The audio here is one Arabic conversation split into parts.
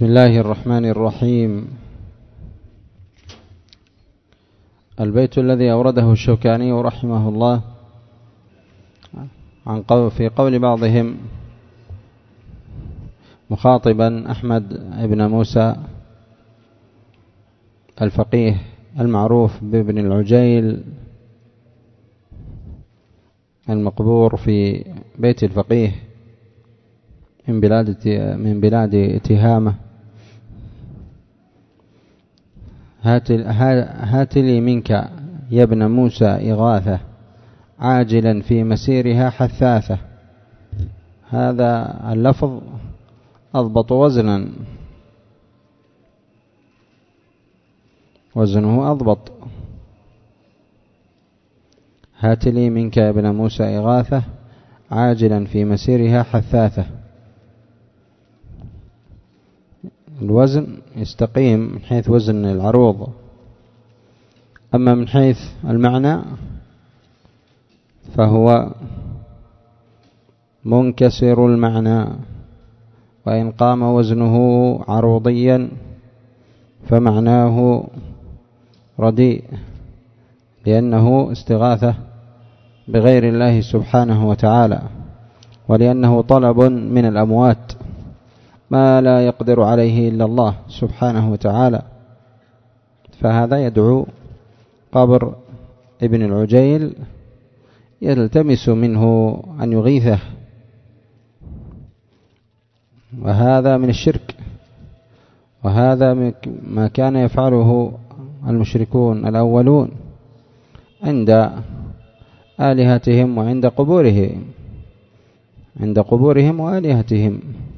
بسم الله الرحمن الرحيم. البيت الذي أورده الشوكاني رحمه الله في قول بعضهم مخاطبا أحمد بن موسى الفقيه المعروف بابن العجيل المقبور في بيت الفقيه من بلاد تهامة: هات لي منك يا ابن موسى إغاثة عاجلا في مسيرها حثاثة. هذا اللفظ أضبط وزنه أضبط. هات لي منك يا ابن موسى إغاثة عاجلا في مسيرها حثاثة. الوزن يستقيم من حيث وزن العروض، أما من حيث المعنى فهو منكسر المعنى، وإن قام وزنه عروضيا فمعناه رديء، لأنه استغاثة بغير الله سبحانه وتعالى، ولأنه طلب من الأموات ما لا يقدر عليه إلا الله سبحانه وتعالى. فهذا يدعو قبر ابن العجيل يلتمس منه أن يغيثه، وهذا من الشرك، وهذا ما كان يفعله المشركون الأولون عند آلهتهم وعند قبورهم وآلهتهم.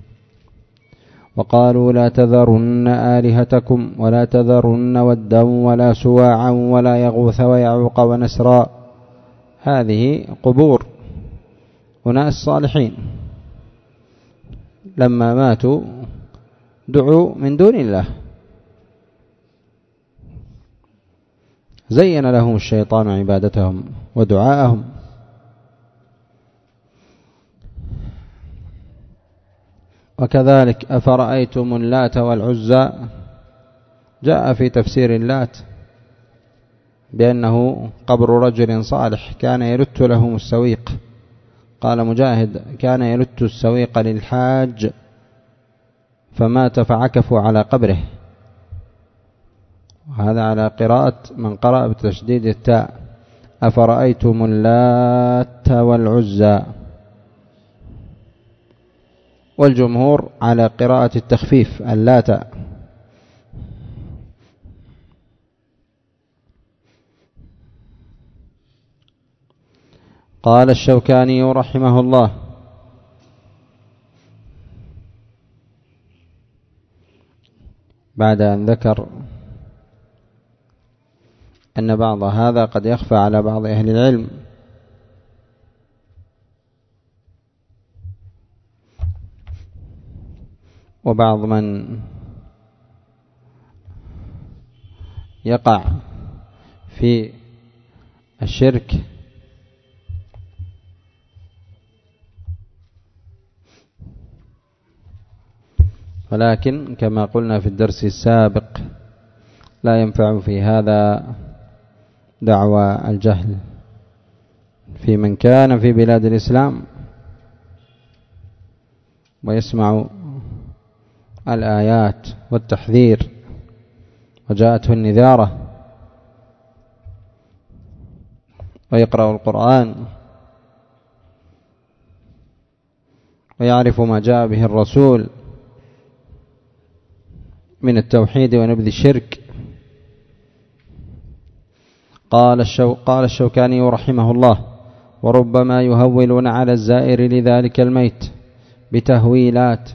وقالوا لا تذرن آلهتكم ولا تذرن ودا ولا سواعا ولا يغوث ويعوق ونسرا. هذه قبور أناس صالحين لما ماتوا دعوا من دون الله، زين لهم الشيطان عبادتهم ودعاءهم. وكذلك أفرأيتم اللات والعزى، جاء في تفسير اللات بأنه قبر رجل صالح كان يلت لهم السويق. قال مجاهد: كان يلت السويق للحاج فمات فعكفوا على قبره. وهذا على قراءة من قرأ بتشديد التاء: أفرأيتم اللات والعزى. والجمهور على قراءة التخفيف اللات. قال الشوكاني رحمه الله: بعد أن ذكر أن بعض هذا قد يخفى على بعض أهل العلم، وبعض من يقع في الشرك ولكن كما قلنا في الدرس السابق لا ينفع في هذا دعوى الجهل في من كان في بلاد الإسلام ويسمع الآيات والتحذير وجاءته النذارة ويقرأ القرآن ويعرف ما جاء به الرسول من التوحيد ونبذ الشرك. قال الشوكاني رحمه الله: وربما يهولون على الزائر لذلك الميت بتهويلات،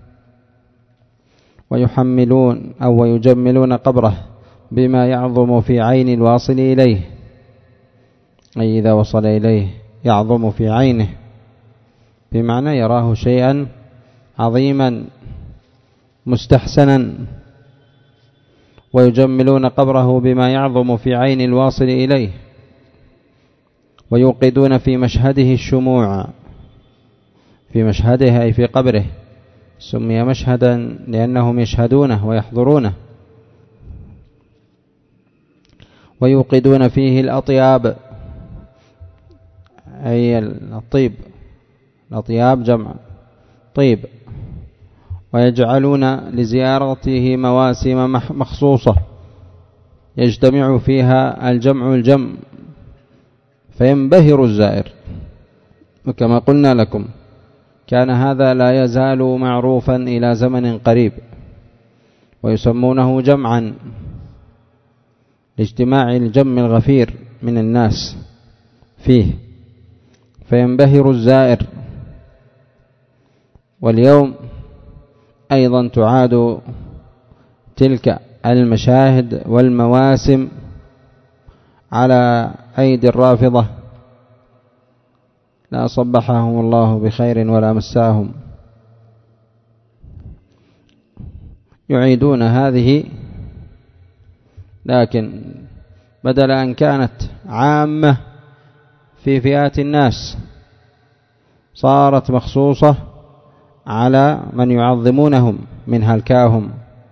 ويحملون أو ويجملون قبره بما يعظم في عين الواصل إليه، أي إذا وصل إليه يعظم في عينه، بمعنى يراه شيئا عظيما مستحسنا. ويجملون قبره بما يعظم في عين الواصل إليه، ويوقدون في مشهده الشموع، في مشهده أي في قبره سمي مشهدا لأنهم يشهدونه ويحضرونه ويوقدون فيه الأطياب أي الطيب، الأطياب جمع طيب، ويجعلون لزيارته مواسم مخصوصة يجتمع فيها الجم فينبهر الزائر. وكما قلنا لكم كان هذا لا يزال معروفا إلى زمن قريب، ويسمونه جمعا لاجتماع الجم الغفير من الناس فيه فينبهر الزائر. واليوم أيضا تعاد تلك المشاهد والمواسم على أيدي الرافضة، لا صبحهم الله بخير ولا مساهم، يعيدون هذه، لكن بدل أن كانت عامة في فئات الناس صارت مخصوصة على من يعظمونهم من هلكاهم،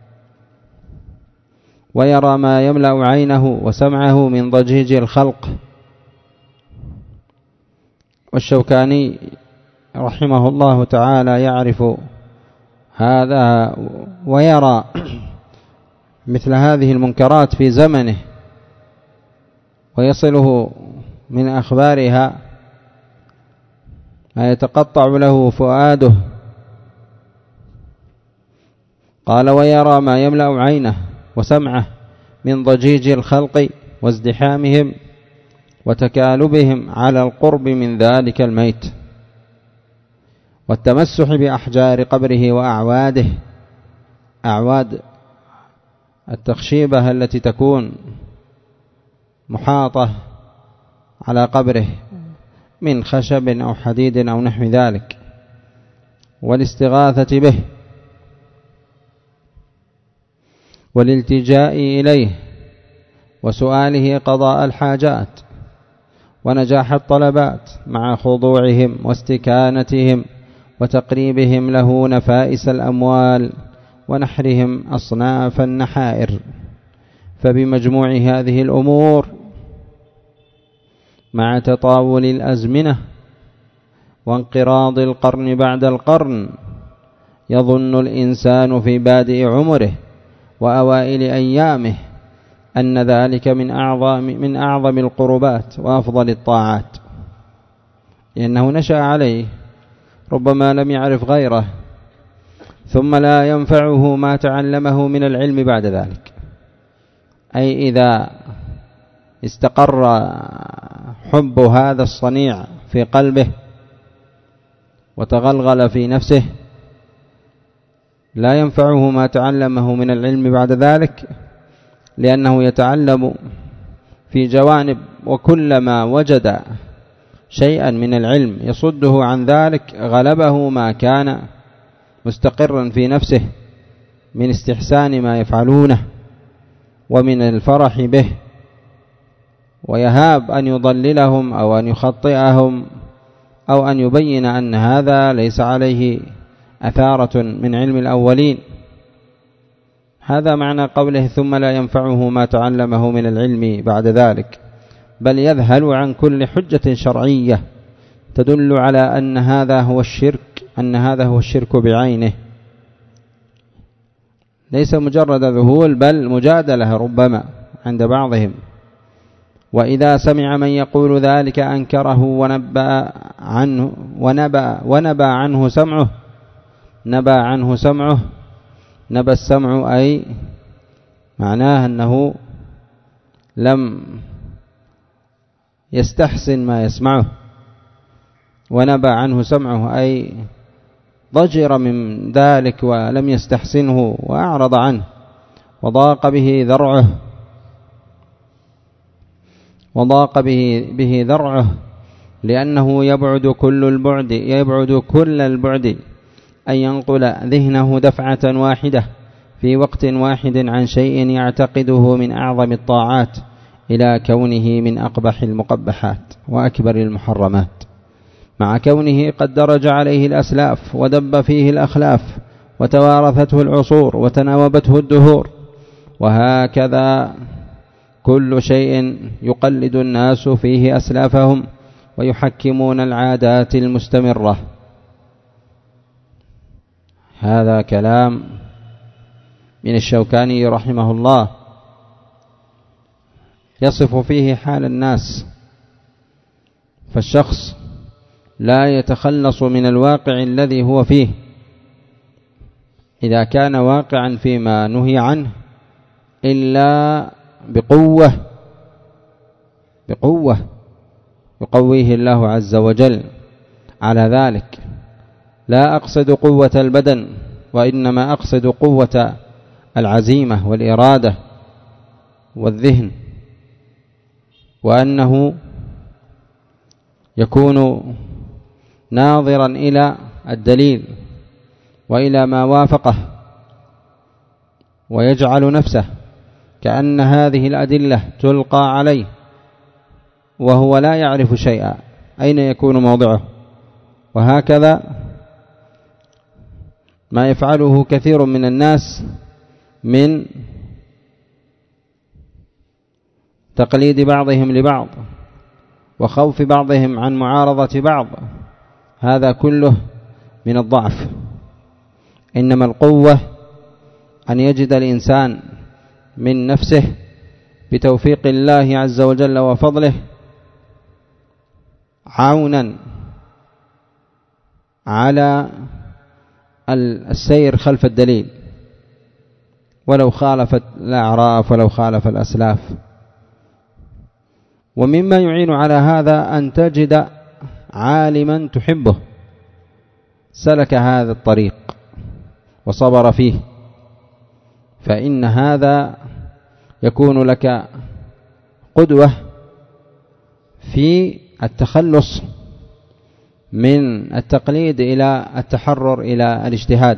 ويرى ما يملأ عينه وسمعه من ضجيج الخلق. والشوكاني رحمه الله تعالى يعرف هذا ويرى مثل هذه المنكرات في زمنه ويصله من أخبارها ما يتقطع له فؤاده. قال: ويرى ما يملأ عينه وسمعه من ضجيج الخلق وازدحامهم وتكالبهم على القرب من ذلك الميت، والتمسح بأحجار قبره وأعواده، أعواد التخشيبة التي تكون محاطة على قبره من خشب أو حديد أو نحو ذلك، والاستغاثة به والالتجاء إليه وسؤاله قضاء الحاجات ونجاح الطلبات مع خضوعهم واستكانتهم وتقريبهم له نفائس الأموال ونحرهم أصناف النحائر. فبمجموع هذه الأمور مع تطاول الأزمنة وانقراض القرن بعد القرن يظن الإنسان في بادئ عمره وأوائل أيامه أن ذلك من أعظم القربات وأفضل الطاعات، لأنه نشأ عليه، ربما لم يعرف غيره، ثم لا ينفعه ما تعلمه من العلم بعد ذلك. أي إذا استقر حب هذا الصنيع في قلبه وتغلغل في نفسه لا ينفعه ما تعلمه من العلم بعد ذلك، لأنه يتعلم في جوانب، وكلما وجد شيئا من العلم يصده عن ذلك غلبه ما كان مستقرا في نفسه من استحسان ما يفعلونه ومن الفرح به، ويهاب أن يضللهم أو أن يخطئهم أو أن يبين أن هذا ليس عليه أثارة من علم الأولين. هذا معنى قوله: ثم لا ينفعه ما تعلمه من العلم بعد ذلك، بل يذهل عن كل حجة شرعية تدل على أن هذا هو الشرك بعينه، ليس مجرد ذهول بل مجادلة ربما عند بعضهم. وإذا سمع من يقول ذلك أنكره ونبى عنه سمعه. نبى السمع أي معناه أنه لم يستحسن ما يسمعه، ونبى عنه سمعه أي ضجر من ذلك ولم يستحسنه وأعرض عنه، وضاق به ذرعه لأنه يبعد كل البعد أن ينقل ذهنه دفعة واحدة في وقت واحد عن شيء يعتقده من أعظم الطاعات إلى كونه من أقبح المقبحات وأكبر المحرمات، مع كونه قد درج عليه الأسلاف ودب فيه الأخلاف وتوارثته العصور وتناوبته الدهور. وهكذا كل شيء يقلد الناس فيه أسلافهم ويحكمون العادات المستمرة. هذا كلام من الشوكاني رحمه الله يصف فيه حال الناس. فالشخص لا يتخلص من الواقع الذي هو فيه إذا كان واقعا فيما نهي عنه إلا بقوة يقويه الله عز وجل على ذلك. لا أقصد قوة البدن، وإنما أقصد قوة العزيمة والإرادة والذهن، وأنه يكون ناظرا إلى الدليل وإلى ما وافقه، ويجعل نفسه كأن هذه الأدلة تلقى عليه وهو لا يعرف شيئا أين يكون موضعه. وهكذا ما يفعله كثير من الناس من تقليد بعضهم لبعض وخوف بعضهم عن معارضة بعض، هذا كله من الضعف. إنما القوة أن يجد الإنسان من نفسه بتوفيق الله عز وجل وفضله عونا على السير خلف الدليل، ولو خالفت الأعراف ولو خالف الأسلاف. ومما يعين على هذا أن تجد عالما تحبه سلك هذا الطريق وصبر فيه، فإن هذا يكون لك قدوة في التخلص من التقليد إلى التحرر إلى الاجتهاد.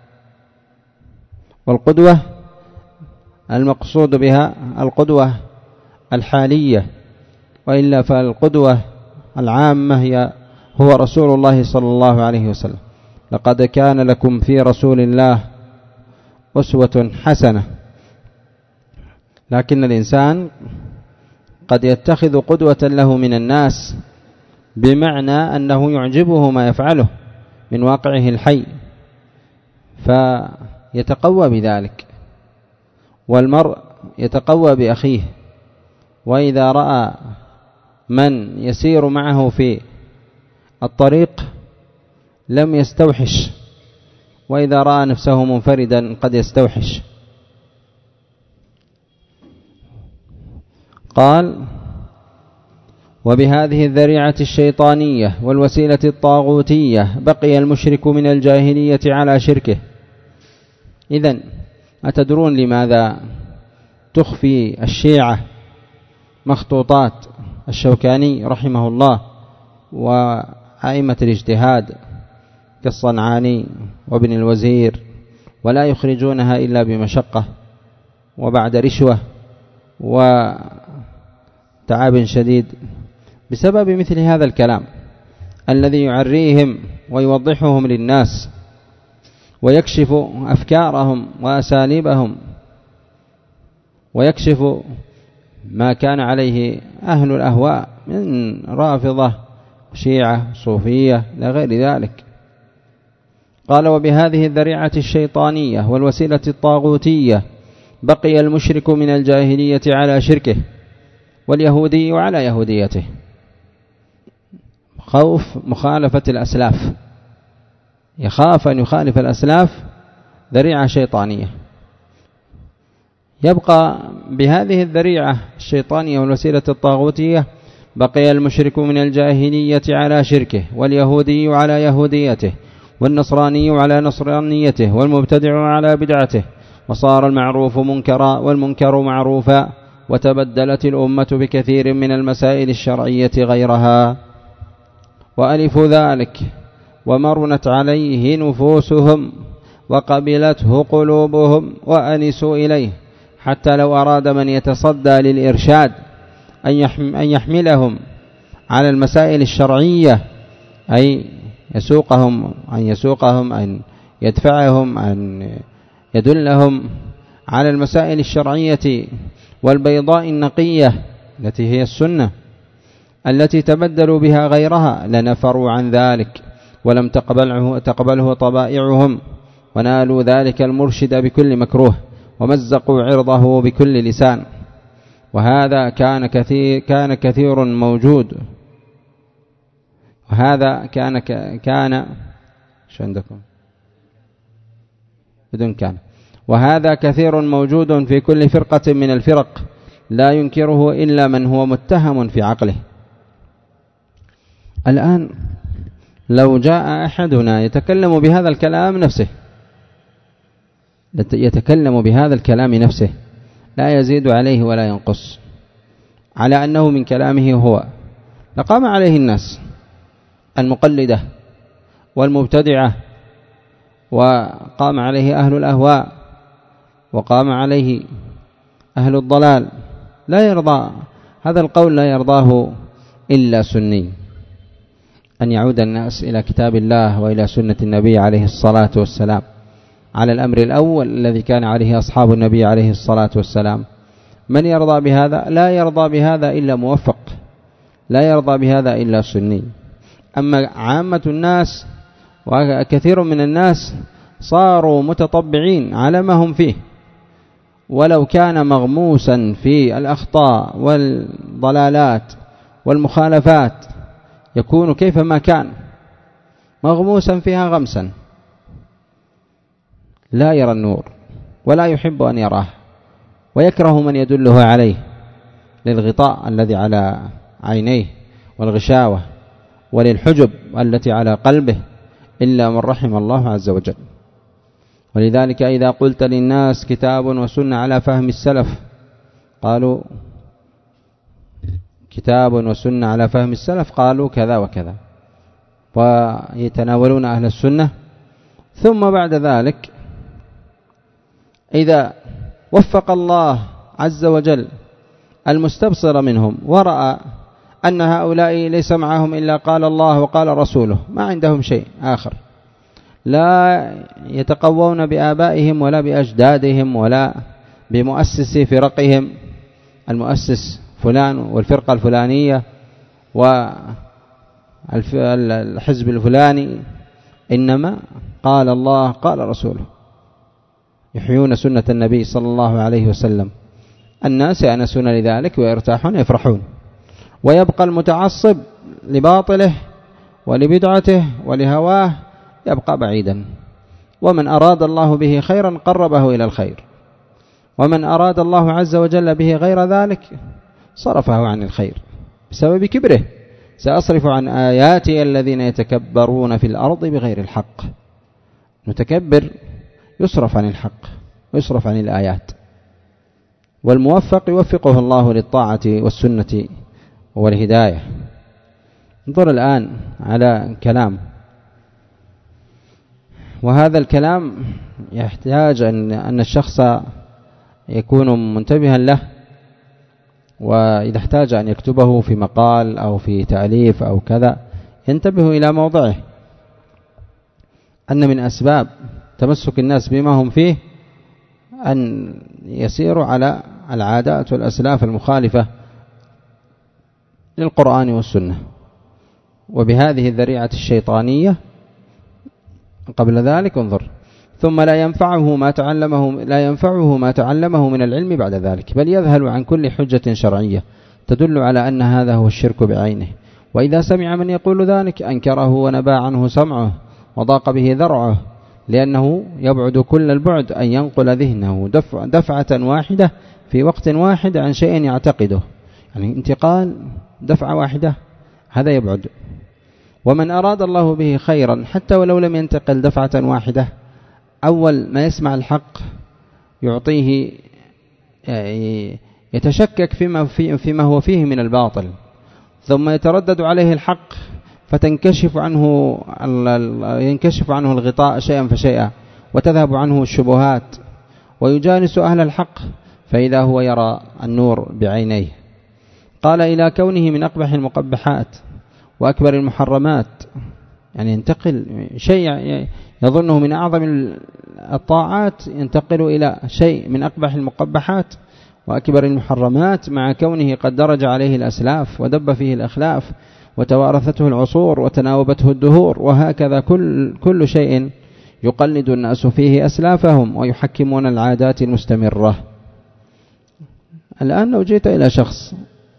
والقدوة المقصود بها القدوة الحالية، وإلا فالقدوة العامة هو رسول الله صلى الله عليه وسلم. لقد كان لكم في رسول الله أسوة حسنة. لكن الإنسان قد يتخذ قدوة له من الناس بمعنى أنه يعجبه ما يفعله من واقعه الحي فيتقوى بذلك. والمرء يتقوى بأخيه، وإذا رأى من يسير معه في الطريق لم يستوحش، وإذا رأى نفسه منفردا قد يستوحش. قال: وبهذه الذريعة الشيطانية والوسيلة الطاغوتية بقي المشرك من الجاهلية على شركه. إذن أتدرون لماذا تخفي الشيعة مخطوطات الشوكاني رحمه الله وأئمة الاجتهاد كالصنعاني وابن الوزير، ولا يخرجونها إلا بمشقة وبعد رشوة وتعب شديد؟ بسبب مثل هذا الكلام الذي يعريهم ويوضحهم للناس ويكشف أفكارهم وأساليبهم ويكشف ما كان عليه أهل الأهواء من رافضة شيعة صوفية لا غير ذلك. قال: وبهذه الذريعة الشيطانية والوسيلة الطاغوتية بقي المشرك من الجاهلية على شركه واليهودي على يهوديته. خوف مخالفة الأسلاف، يخاف أن يخالف الأسلاف، ذريعة شيطانية. يبقى بهذه الذريعة الشيطانية والوسيلة الطاغوتية بقي المشرك من الجاهلية على شركه واليهودي على يهوديته والنصراني على نصرانيته والمبتدع على بدعته، وصار المعروف منكرا والمنكر معروفا، وتبدلت الأمة بكثير من المسائل الشرعية غيرها، وألفوا ذلك ومرنت عليه نفوسهم وقبلته قلوبهم وأنسوا إليه، حتى لو أراد من يتصدى للإرشاد أن يحملهم على المسائل الشرعية، أي أن يدفعهم أن يدلهم على المسائل الشرعية والبيضاء النقية التي هي السنة التي تبدلوا بها غيرها لنفروا عن ذلك ولم تقبله طبائعهم، ونالوا ذلك المرشد بكل مكروه، ومزقوا عرضه بكل لسان. وهذا كان كثير موجود، وهذا كان شو عندكم بدون كان، وهذا كثير موجود في كل فرقة من الفرق لا ينكره إلا من هو متهم في عقله. الآن لو جاء أحدنا يتكلم بهذا الكلام نفسه لا يزيد عليه ولا ينقص على أنه من كلامه هو، لقام عليه الناس المقلدة والمبتدعة، وقام عليه أهل الأهواء، وقام عليه أهل الضلال. لا يرضى هذا القول، لا يرضاه إلا سني، أن يعود الناس إلى كتاب الله وإلى سنة النبي عليه الصلاة والسلام على الأمر الأول الذي كان عليه أصحاب النبي عليه الصلاة والسلام. من يرضى بهذا؟ لا يرضى بهذا إلا موفق، لا يرضى بهذا إلا سني. أما عامة الناس وكثير من الناس صاروا متطبعين على ما هم فيه، ولو كان مغموسا في الأخطاء والضلالات والمخالفات يكون كيفما كان مغموسا فيها غمسا، لا يرى النور ولا يحب أن يراه، ويكره من يدله عليه للغطاء الذي على عينيه والغشاوة وللحجب التي على قلبه، إلا من رحم الله عز وجل. ولذلك إذا قلت للناس كتاب وسنة على فهم السلف قالوا كتاب وسنة على فهم السلف، قالوا كذا وكذا، ويتناولون أهل السنة. ثم بعد ذلك إذا وفق الله عز وجل المستبصر منهم ورأى أن هؤلاء ليس معهم إلا قال الله وقال رسوله، ما عندهم شيء آخر، لا يتقوون بآبائهم ولا بأجدادهم ولا بمؤسس فرقهم، المؤسس فلان والفرقة الفلانية والحزب الفلاني، إنما قال الله قال رسوله، يحيون سنة النبي صلى الله عليه وسلم. الناس يأنسون لذلك ويرتاحون يفرحون، ويبقى المتعصب لباطله ولبدعته ولهواه يبقى بعيدا. ومن أراد الله به خيرا قربه إلى الخير، ومن أراد الله عز وجل به غير ذلك صرفه عن الخير بسبب كبره. سأصرف عن آياتي الذين يتكبرون في الأرض بغير الحق. متكبر يصرف عن الحق ويصرف عن الآيات، والموفق يوفقه الله للطاعة والسنة والهداية. انظر الآن على كلام، وهذا الكلام يحتاج أن الشخص يكون منتبها له، وإذا احتاج أن يكتبه في مقال أو في تأليف أو كذا ينتبه إلى موضعه، أن من أسباب تمسك الناس بما هم فيه أن يسيروا على العادات والأسلاف المخالفة للقرآن والسنة، وبهذه الذريعة الشيطانية قبل ذلك انظر. ثم لا ينفعه ما تعلمه من العلم بعد ذلك، بل يذهل عن كل حجة شرعية تدل على أن هذا هو الشرك بعينه. وإذا سمع من يقول ذلك أنكره ونبى عنه سمعه وضاق به ذرعه، لأنه يبعد كل البعد أن ينقل ذهنه دفعة واحدة في وقت واحد عن شيء يعتقده، يعني انتقال دفعة واحدة هذا يبعد. ومن أراد الله به خيرا حتى ولو لم ينتقل دفعة واحدة، أول ما يسمع الحق يعطيه يتشكك فيما هو فيه من الباطل، ثم يتردد عليه الحق فتنكشف ينكشف عنه الغطاء شيئا فشيئا، وتذهب عنه الشبهات، ويجالس أهل الحق فإذا هو يرى النور بعينيه. قال إلى كونه من أقبح المقبحات وأكبر المحرمات يعني ينتقل شيء يظنه من أعظم الطاعات ينتقل إلى شيء من أقبح المقبحات وأكبر المحرمات، مع كونه قد درج عليه الأسلاف ودب فيه الأخلاف وتوارثته العصور وتناوبته الدهور. وهكذا كل شيء يقلد الناس فيه أسلافهم ويحكمون العادات المستمرة. الآن لو جئت إلى شخص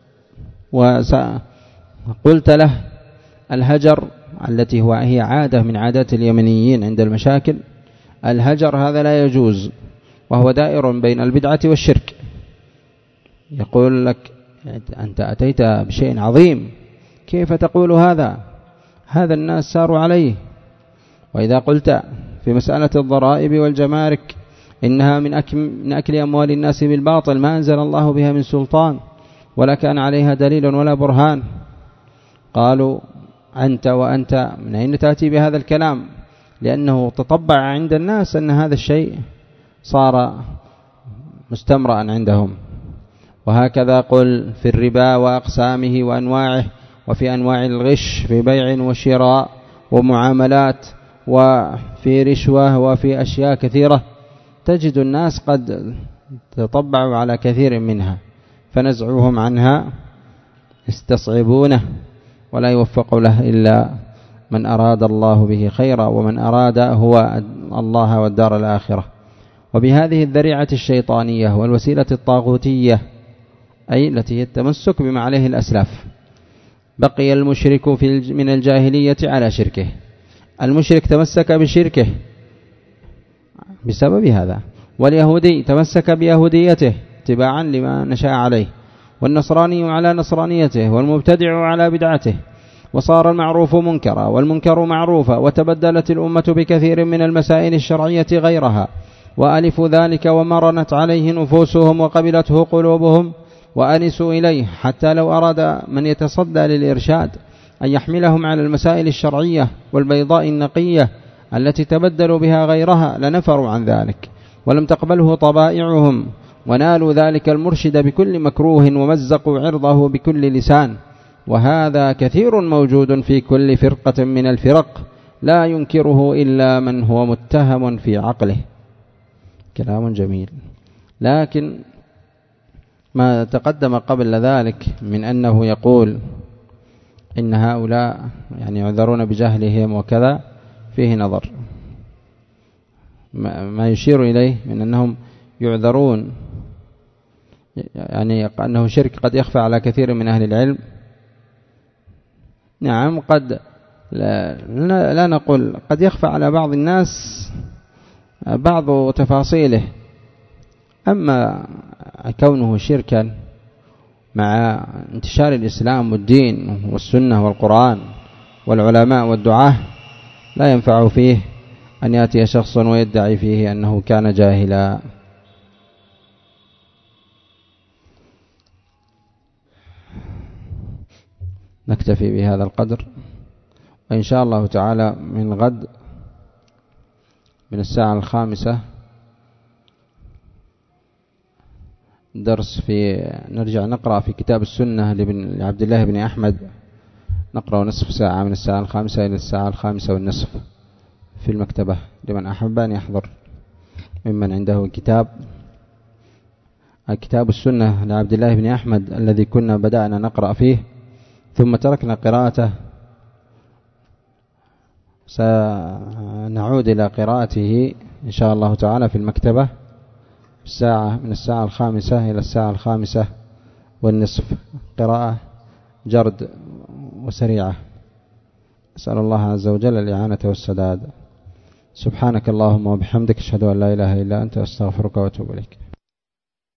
وقلت له الهجر، التي هي عادة من عادات اليمنيين عند المشاكل، الهجر هذا لا يجوز وهو دائر بين البدعة والشرك، يقول لك أنت أتيت بشيء عظيم، كيف تقول هذا الناس ساروا عليه. وإذا قلت في مسألة الضرائب والجمارك إنها من أكل أموال الناس بالباطل ما أنزل الله بها من سلطان ولا كان عليها دليل ولا برهان، قالوا وأنت من أين تأتي بهذا الكلام؟ لأنه تطبع عند الناس أن هذا الشيء صار مستمرأ عندهم. وهكذا قل في الربا وأقسامه وأنواعه، وفي أنواع الغش في بيع وشراء ومعاملات، وفي رشوة، وفي أشياء كثيرة تجد الناس قد تطبعوا على كثير منها، فنزعوهم عنها استصعبونه ولا يوفق له إلا من أراد الله به خيرا، ومن أراد هو الله والدار الآخرة. وبهذه الذريعة الشيطانية والوسيلة الطاغوتية، أي التي هي التمسك بما عليه الأسلاف، بقي المشرك من الجاهلية على شركه. المشرك تمسك بشركه بسبب هذا، واليهودي تمسك بيهوديته اتباعا لما نشأ عليه، والنصراني على نصرانيته، والمبتدع على بدعته، وصار المعروف منكرا والمنكر معروفا، وتبدلت الأمة بكثير من المسائل الشرعية غيرها، وألفوا ذلك ومرنت عليه نفوسهم وقبلته قلوبهم وأنسوا إليه، حتى لو أراد من يتصدى للإرشاد أن يحملهم على المسائل الشرعية والبيضاء النقية التي تبدلوا بها غيرها لنفروا عن ذلك، ولم تقبله طبائعهم، ونالوا ذلك المرشد بكل مكروه، ومزقوا عرضه بكل لسان. وهذا كثير موجود في كل فرقة من الفرق، لا ينكره إلا من هو متهم في عقله. كلام جميل. لكن ما تقدم قبل ذلك من أنه يقول إن هؤلاء يعني يعذرون بجهلهم وكذا، فيه نظر. ما يشير إليه من أنهم يعذرون، يعني أنه شرك قد يخفى على كثير من أهل العلم. نعم، قد لا نقول قد يخفى على بعض الناس بعض تفاصيله، أما كونه شركا مع انتشار الإسلام والدين والسنة والقرآن والعلماء والدعاة لا ينفع فيه أن يأتي شخص ويدعي فيه أنه كان جاهلا. نكتفي بهذا القدر، وإن شاء الله تعالى من غد من الساعة 5 درس نرجع نقرأ في كتاب السنة لعبد الله بن أحمد، نقرأ نصف ساعة من الساعة 5 إلى الساعة 5:30 في المكتبة، لمن أحب أن يحضر ممن عنده كتاب السنة لعبد الله بن أحمد الذي كنا بدأنا نقرأ فيه ثم تركنا قراءته. سنعود إلى قراءته إن شاء الله تعالى في المكتبة من الساعة 5 إلى الساعة 5:30، قراءة جرد وسريعة. أسأل الله عز وجل الإعانة والسداد. سبحانك اللهم وبحمدك، أشهد أن لا إله إلا أنت، أستغفرك وأتوب إليك.